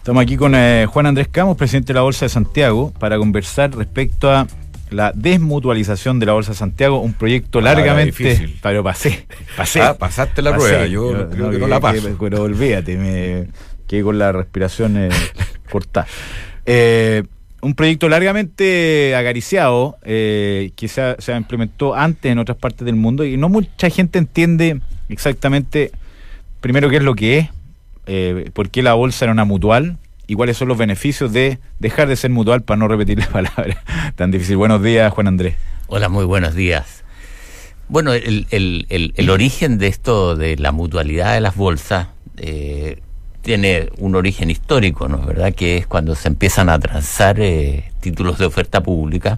Estamos aquí con Juan Andrés Camus, presidente de la Bolsa de Santiago, para conversar respecto a la desmutualización de la Bolsa de Santiago, un proyecto largamente... difícil. Pero pasé. Pasaste la prueba, yo creo que no la paso. Pero olvídate, me quedé con la respiración cortada. Un proyecto largamente acariciado, que se implementó antes en otras partes del mundo y no mucha gente entiende exactamente, primero, qué es lo que es, por qué la bolsa era una mutual y cuáles son los beneficios de dejar de ser mutual, para no repetir la palabra tan difícil. Buenos días, Juan Andrés. Hola, muy buenos días. Bueno, el origen de esto, de la mutualidad de las bolsas, tiene un origen histórico, ¿no es verdad? Que es cuando se empiezan a transar títulos de oferta pública.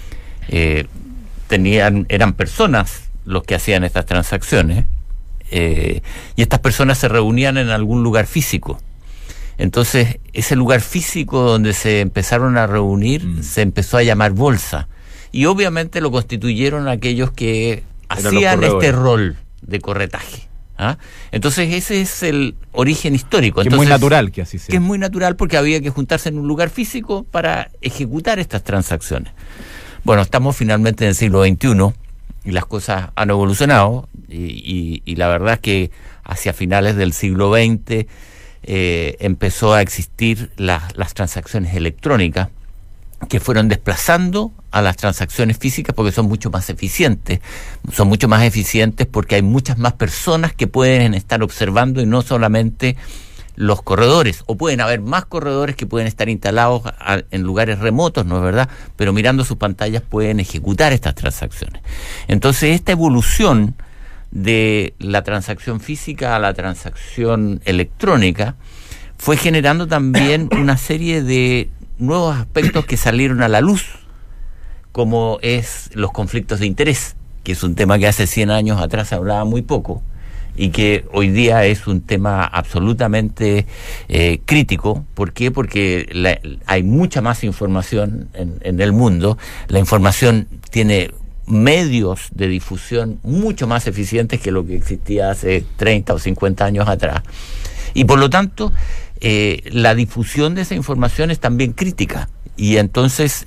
Eran personas los que hacían estas transacciones, y estas personas se reunían en algún lugar físico. Entonces, ese lugar físico donde se empezaron a reunir se empezó a llamar bolsa. Y obviamente lo constituyeron aquellos que hacían este rol de corretaje. ¿Ah? Entonces ese es el origen histórico. Que es muy natural que así sea. Que es muy natural porque había que juntarse en un lugar físico para ejecutar estas transacciones. Bueno, estamos finalmente en el siglo XXI y las cosas han evolucionado y la verdad es que hacia finales del siglo XX empezó a existir las transacciones electrónicas, que fueron desplazando a las transacciones físicas porque son mucho más eficientes. Son mucho más eficientes porque hay muchas más personas que pueden estar observando y no solamente los corredores, o pueden haber más corredores que pueden estar instalados en lugares remotos, ¿no es verdad? Pero mirando sus pantallas pueden ejecutar estas transacciones. Entonces, esta evolución de la transacción física a la transacción electrónica fue generando también una serie de nuevos aspectos que salieron a la luz, como es los conflictos de interés, que es un tema que hace 100 años atrás se hablaba muy poco y que hoy día es un tema absolutamente crítico. ¿Por qué? Porque hay mucha más información en el mundo. La información tiene medios de difusión mucho más eficientes que lo que existía hace 30 o 50 años atrás. Y por lo tanto, la difusión de esa información es también crítica. Y entonces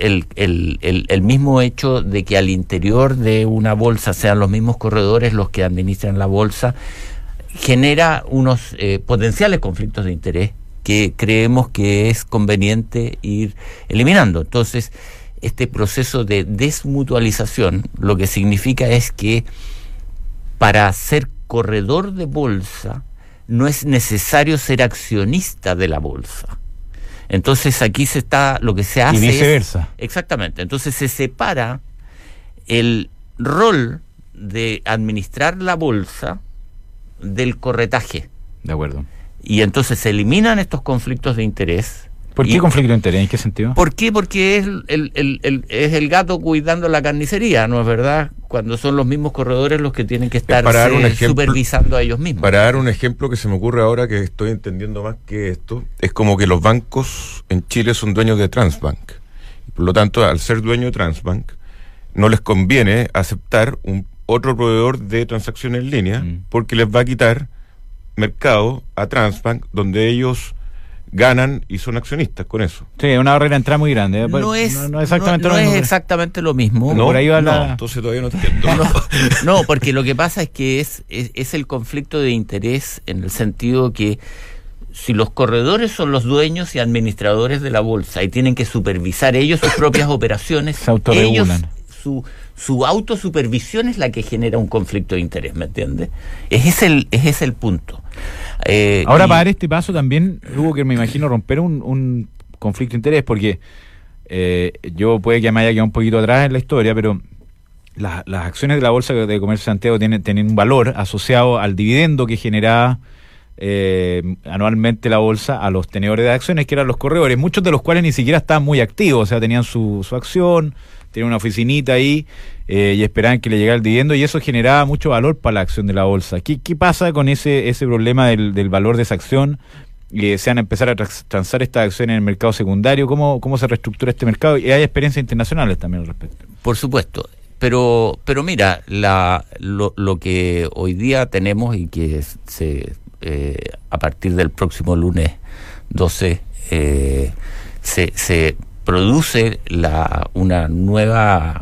el mismo hecho de que al interior de una bolsa sean los mismos corredores los que administran la bolsa genera unos potenciales conflictos de interés que creemos que es conveniente ir eliminando. Entonces, este proceso de desmutualización lo que significa es que para ser corredor de bolsa no es necesario ser accionista de la bolsa. Entonces aquí lo que se hace y viceversa. Exactamente. Entonces se separa el rol de administrar la bolsa del corretaje. De acuerdo. Y entonces se eliminan estos conflictos de interés. ¿Por qué conflicto de interés? ¿En qué sentido? ¿Por qué? Porque es el gato cuidando la carnicería, ¿no es verdad? Cuando son los mismos corredores los que tienen que estar supervisando a ellos mismos. Para dar un ejemplo que se me ocurre ahora, que estoy entendiendo más que esto, es como que los bancos en Chile son dueños de Transbank. Por lo tanto, al ser dueño de Transbank, no les conviene aceptar otro proveedor de transacciones en línea, porque les va a quitar mercado a Transbank, donde ellos ganan y son accionistas con eso. Sí, una barrera de entrada muy grande. No es exactamente lo mismo. Es exactamente lo mismo. No, por ahí va entonces todavía no entiendo. No, porque lo que pasa es que es el conflicto de interés en el sentido que si los corredores son los dueños y administradores de la bolsa y tienen que supervisar ellos sus propias operaciones, se autorregulan. Su autosupervisión es la que genera un conflicto de interés, ¿me entiendes? Ese es el punto. Ahora, para dar este paso también hubo que, me imagino, romper un conflicto de interés, porque yo puede que me haya quedado un poquito atrás en la historia, pero las acciones de la Bolsa de Comercio de Santiago tienen un valor asociado al dividendo que generaba anualmente la bolsa a los tenedores de acciones, que eran los corredores, muchos de los cuales ni siquiera estaban muy activos, o sea, tenían su acción, tenían una oficinita ahí y esperaban que le llegara el dividendo, y eso generaba mucho valor para la acción de la bolsa. ¿Qué pasa con ese problema del valor de esa acción? Se van a empezar a transar estas acciones en el mercado secundario. ¿Cómo se reestructura este mercado? Y hay experiencias internacionales también al respecto. Por supuesto. Pero mira, lo que hoy día tenemos y que se a partir del próximo lunes 12 se produce una nueva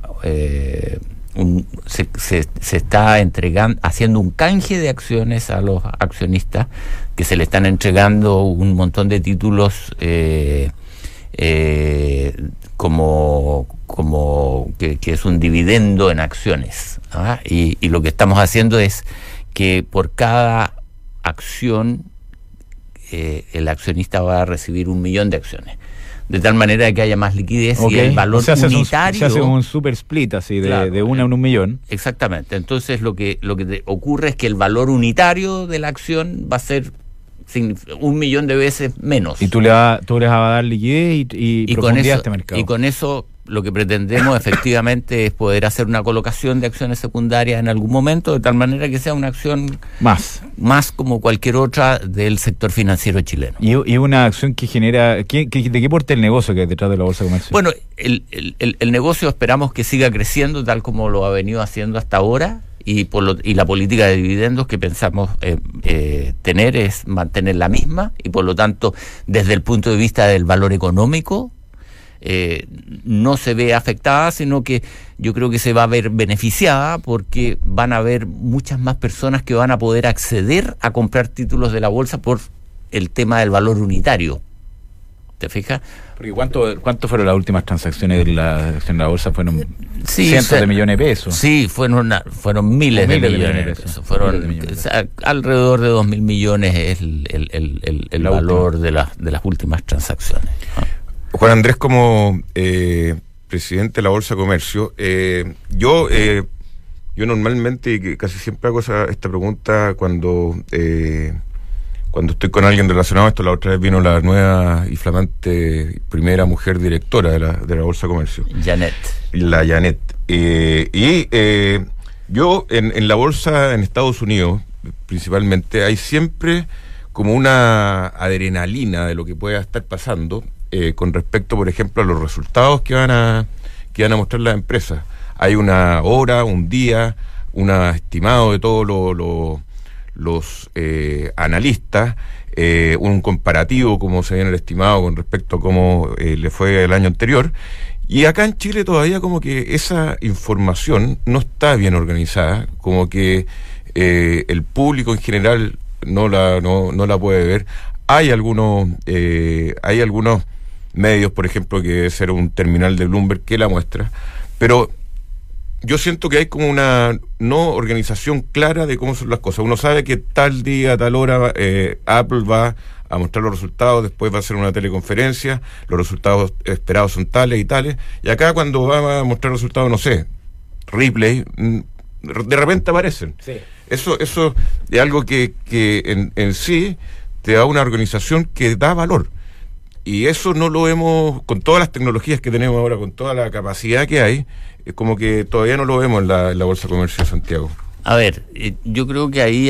se está haciendo un canje de acciones a los accionistas, que se le están entregando un montón de títulos como que es un dividendo en acciones, ¿ah? Y lo que estamos haciendo es que por cada acción el accionista va a recibir 1 millón de acciones, de tal manera que haya más liquidez, y el valor unitario se hace un super split así de 1 a 1 millón. Exactamente. Entonces lo que ocurre es que el valor unitario de la acción va a ser 1 millón de veces menos. Y tú les vas a dar liquidez y profundidad a este mercado. Y con eso lo que pretendemos efectivamente es poder hacer una colocación de acciones secundarias en algún momento, de tal manera que sea una acción más como cualquier otra del sector financiero chileno. Y una acción que genera... ¿De qué porte el negocio que hay detrás de la Bolsa de Comercio? Bueno, el negocio esperamos que siga creciendo tal como lo ha venido haciendo hasta ahora, y la política de dividendos que pensamos tener es mantener la misma, y por lo tanto, desde el punto de vista del valor económico, no se ve afectada, sino que yo creo que se va a ver beneficiada, porque van a haber muchas más personas que van a poder acceder a comprar títulos de la bolsa por el tema del valor unitario. ¿Te fijas? Porque ¿cuánto fueron las últimas transacciones de la bolsa? Fueron cientos de millones de pesos. Sí, fueron miles de millones de pesos. Alrededor de 2.000 millones es el valor de las últimas transacciones, ¿no? Juan Andrés, como presidente de la Bolsa de Comercio, yo normalmente, y que casi siempre hago esta pregunta cuando estoy con alguien relacionado a esto. La otra vez vino la nueva y flamante primera mujer directora de la Bolsa de Comercio, Janet. La Janet. Yo en la bolsa en Estados Unidos, principalmente, hay siempre como una adrenalina de lo que pueda estar pasando con respecto, por ejemplo, a los resultados que van a mostrar las empresas. Hay una hora, un día, un estimado de todos los analistas, un comparativo, como se viene el estimado con respecto a cómo le fue el año anterior. Y acá en Chile todavía como que esa información no está bien organizada, como que el público en general no la puede ver. Hay algunos medios, por ejemplo, que debe ser un terminal de Bloomberg que la muestra, pero yo siento que hay como una no organización clara de cómo son las cosas. Uno sabe que tal día, tal hora, Apple va a mostrar los resultados, después va a hacer una teleconferencia, los resultados esperados son tales y tales, y acá cuando va a mostrar resultados, no sé, Ripley, de repente aparecen. Sí. Eso es algo que en sí te da una organización que da valor. Y eso no lo vemos con todas las tecnologías que tenemos ahora, con toda la capacidad que hay, es como que todavía no lo vemos en la Bolsa de Comercio de Santiago. A ver, yo creo que ahí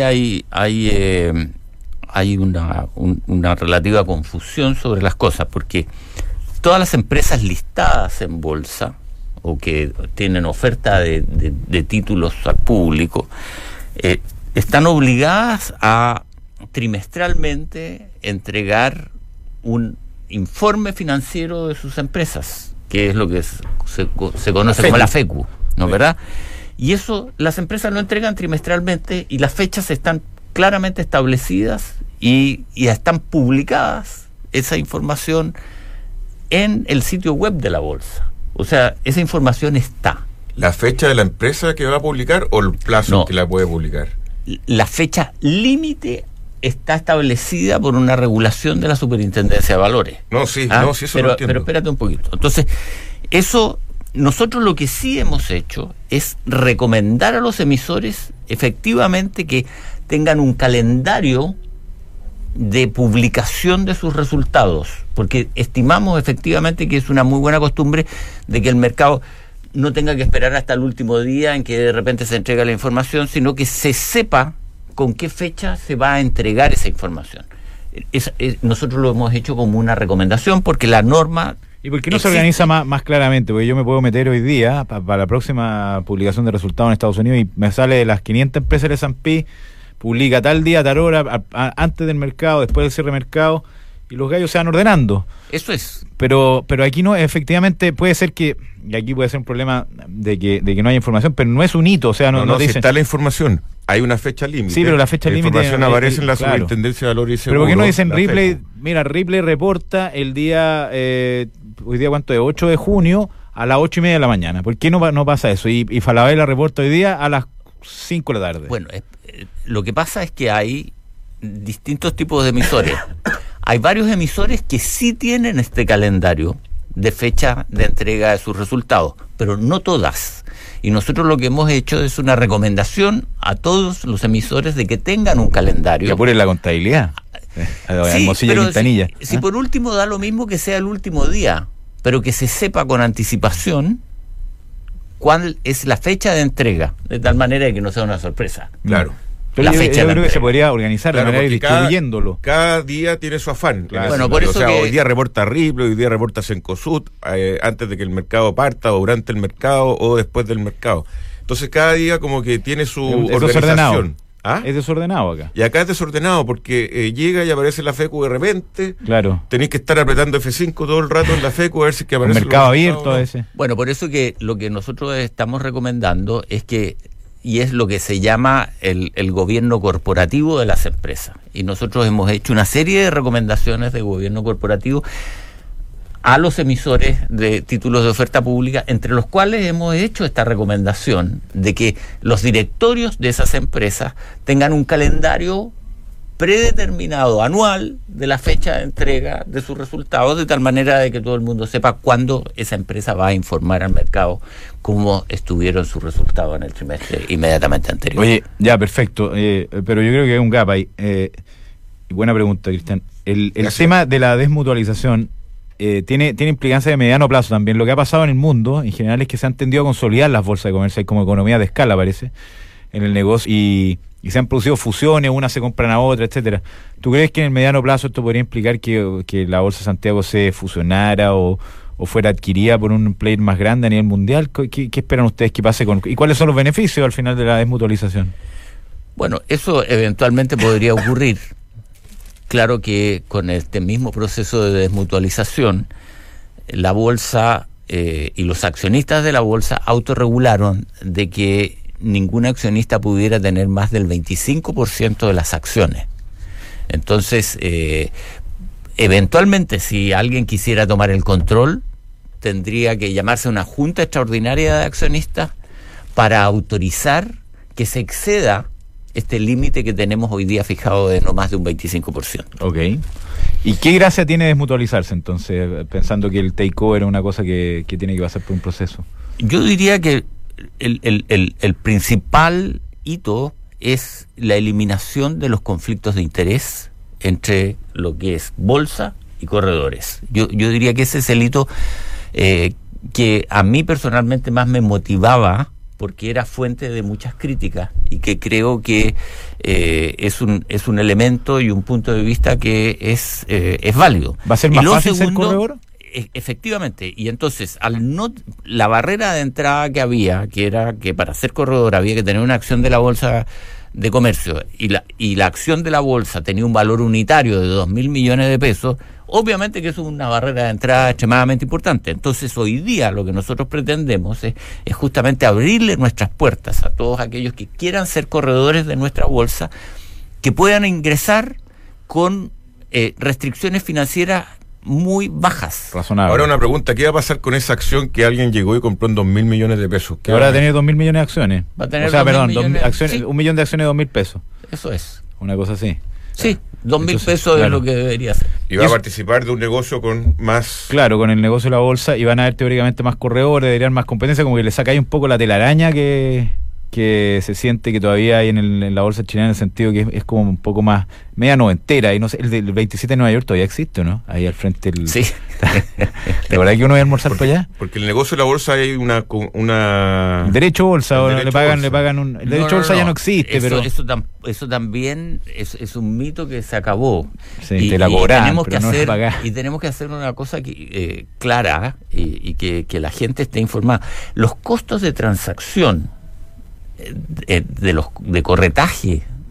hay una relativa confusión sobre las cosas, porque todas las empresas listadas en bolsa o que tienen oferta de títulos al público están obligadas a trimestralmente entregar un informe financiero de sus empresas, que es lo que se conoce como la FECU, ¿no? ¿Verdad? Y eso las empresas lo entregan trimestralmente, y las fechas están claramente establecidas y están publicadas, esa información, en el sitio web de la bolsa. O sea, esa información está. ¿La fecha de la empresa que va a publicar o el plazo en que la puede publicar? La fecha límite está establecida por una regulación de la Superintendencia de Valores. Sí, eso lo entiendo. Pero espérate un poquito. Entonces, nosotros lo que sí hemos hecho es recomendar a los emisores efectivamente que tengan un calendario de publicación de sus resultados, porque estimamos efectivamente que es una muy buena costumbre de que el mercado no tenga que esperar hasta el último día en que de repente se entrega la información, sino que se sepa con qué fecha se va a entregar esa información. Nosotros lo hemos hecho como una recomendación, porque la norma... ¿Y por qué no se organiza más claramente? Porque yo me puedo meter hoy día para la próxima publicación de resultados en Estados Unidos y me sale de las 500 empresas del S&P, publica tal día, tal hora, antes del mercado, después del cierre de mercado, y los gallos se van ordenando. Eso es. Pero aquí no, efectivamente puede ser que, y aquí puede ser un problema de que no haya información, pero no es un hito, o sea, no si dicen... está la información, hay una fecha límite. Sí, pero la fecha límite... La información aparece en la claro. Superintendencia de Valores y Seguros. Pero ¿por qué no dicen Ripley? FECU. Mira, Ripley reporta el día, hoy día cuánto es, 8 de junio a las 8:30 de la mañana. ¿Por qué no pasa eso? Y Falabella reporta hoy día a las 5 de la tarde. Bueno, lo que pasa es que hay distintos tipos de emisores. Hay varios emisores que sí tienen este calendario de fecha de entrega de sus resultados, pero no todas. Y nosotros lo que hemos hecho es una recomendación a todos los emisores de que tengan un calendario. Que apuren la contabilidad. Sí, pero Quintanilla. si por último da lo mismo que sea el último día, pero que se sepa con anticipación cuál es la fecha de entrega, de tal manera que no sea una sorpresa. Claro. Pero yo creo que entrega. se podría organizar Claro, de manera porque distribuyéndolo. Cada día tiene su afán. Claro. Bueno, por eso o sea, que... hoy día reporta Ripley, hoy día reporta Cencosud, antes de que el mercado parta, o durante el mercado, o después del mercado. Entonces cada día como que tiene su Es desordenado. organización. ¿Ah? Es desordenado acá. Y acá es desordenado porque llega y aparece la FECU de repente. Claro. Tenéis que estar apretando F5 todo el rato en la FECU a ver si es que El aparece. mercado abierto a ese. Bueno, por eso que lo que nosotros estamos recomendando es que, y es lo que se llama el gobierno corporativo de las empresas. Y nosotros hemos hecho una serie de recomendaciones de gobierno corporativo a los emisores de títulos de oferta pública, entre los cuales hemos hecho esta recomendación de que los directorios de esas empresas tengan un calendario predeterminado anual de la fecha de entrega de sus resultados, de tal manera de que todo el mundo sepa cuándo esa empresa va a informar al mercado cómo estuvieron sus resultados en el trimestre inmediatamente anterior. Oye, ya, perfecto. Pero yo creo que hay un gap ahí. Buena pregunta, Cristian. El tema de la desmutualización tiene implicancia de mediano plazo también. Lo que ha pasado en el mundo, en general, es que se han tendido a consolidar las bolsas de comercio. Hay como economía de escala, parece, en el negocio. Y se han producido fusiones, unas se compran a otras, etcétera. ¿Tú crees que en el mediano plazo esto podría implicar que la Bolsa de Santiago se fusionara o fuera adquirida por un player más grande a nivel mundial? ¿Qué esperan ustedes que pase y cuáles son los beneficios al final de la desmutualización? Bueno, eso eventualmente podría ocurrir. Claro que con este mismo proceso de desmutualización, la bolsa y los accionistas de la bolsa autorregularon de que ningún accionista pudiera tener más del 25% de las acciones. Entonces, eventualmente, si alguien quisiera tomar el control, tendría que llamarse una junta extraordinaria de accionistas para autorizar que se exceda este límite que tenemos hoy día fijado de no más de un 25%. Ok. ¿Y qué gracia tiene desmutualizarse entonces, pensando que el takeover es una cosa que tiene que pasar por un proceso? Yo diría que el principal hito es la eliminación de los conflictos de interés entre lo que es bolsa y corredores. Yo diría que ese es el hito que a mí personalmente más me motivaba, porque era fuente de muchas críticas y que creo que es un elemento y un punto de vista que es válido. ¿Va a ser más fácil ser corredor? Efectivamente, y entonces la barrera de entrada que había, que era que para ser corredor había que tener una acción de la bolsa de comercio y la acción de la bolsa tenía un valor unitario de 2.000 millones de pesos, obviamente que eso es una barrera de entrada extremadamente importante. Entonces hoy día lo que nosotros pretendemos es justamente abrirle nuestras puertas a todos aquellos que quieran ser corredores de nuestra bolsa, que puedan ingresar con restricciones financieras muy bajas. Razonable. Ahora una pregunta, ¿qué va a pasar con esa acción que alguien llegó y compró en 2.000 millones de pesos? Que ahora va a tener 2.000 millones de acciones. Va a tener 1 millón de acciones de 2.000 pesos. Eso es. Una cosa así. Sí, 2.000 Entonces, pesos claro, es lo que debería ser. Y va a participar de un negocio con más... Claro, con el negocio de la bolsa, y van a haber teóricamente más corredores, deberían más competencia, como que le saca ahí un poco la telaraña que se siente que todavía hay en la bolsa chilena, en el sentido que es como un poco más media noventera, y no sé, el del 27 de Nueva York todavía existe, ¿no? Ahí al frente Sí. ¿De verdad que uno va a almorzar para allá? Porque el negocio de la bolsa hay una El derecho bolsa, El o derecho le pagan bolsa. el derecho bolsa ya no existe, eso, pero eso también es un mito que se acabó. sí, te la cobran, tenemos pero que no la hacer, pagás. y tenemos que hacer una cosa clara y que la gente esté informada. Los costos de transacción de corretaje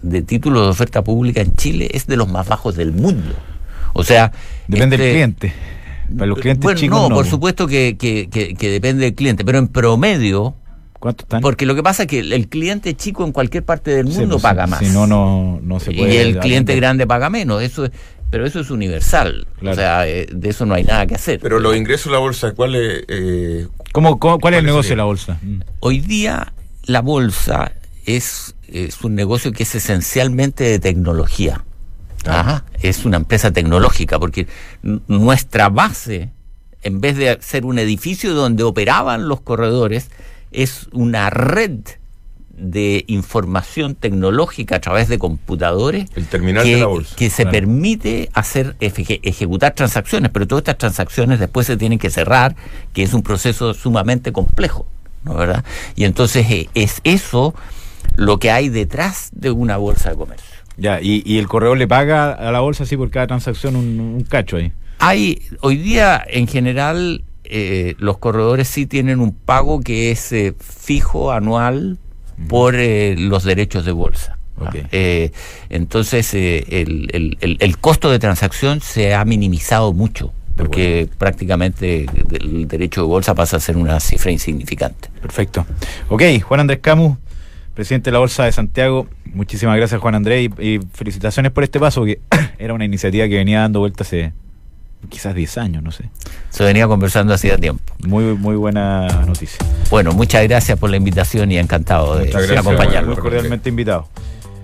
de títulos de oferta pública en Chile es de los más bajos del mundo. O sea, depende del cliente. Para los clientes chicos no, por supuesto que depende del cliente, pero en promedio, ¿cuánto están? Porque lo que pasa es que el cliente chico en cualquier parte del mundo paga más. Si no, no se puede. Y el cliente grande paga menos. Pero eso es universal. Claro. O sea, de eso no hay nada que hacer. Pero los ingresos de la bolsa, ¿cuál es el negocio de la bolsa? Hoy día la bolsa es un negocio que es esencialmente de tecnología. Ajá. Es una empresa tecnológica, porque nuestra base, en vez de ser un edificio donde operaban los corredores, es una red de información tecnológica a través de computadores, el terminal de la bolsa, que se permite ejecutar transacciones, pero todas estas transacciones después se tienen que cerrar, que es un proceso sumamente complejo, ¿no, verdad? Y entonces es eso lo que hay detrás de una bolsa de comercio. Ya, y el corredor le paga a la bolsa así por cada transacción un cacho ahí. Hoy día en general los corredores sí tienen un pago que es fijo anual por los derechos de bolsa. Okay. Entonces el costo de transacción se ha minimizado mucho, porque prácticamente el derecho de bolsa pasa a ser una cifra insignificante. Perfecto. Ok, Juan Andrés Camus, presidente de la Bolsa de Santiago. Muchísimas gracias, Juan Andrés, y felicitaciones por este paso, que era una iniciativa que venía dando vueltas hace quizás 10 años, no sé. Se venía conversando hacía tiempo. Muy buena noticia. Bueno, muchas gracias por la invitación y encantado de acompañarlo. Muy cordialmente invitado.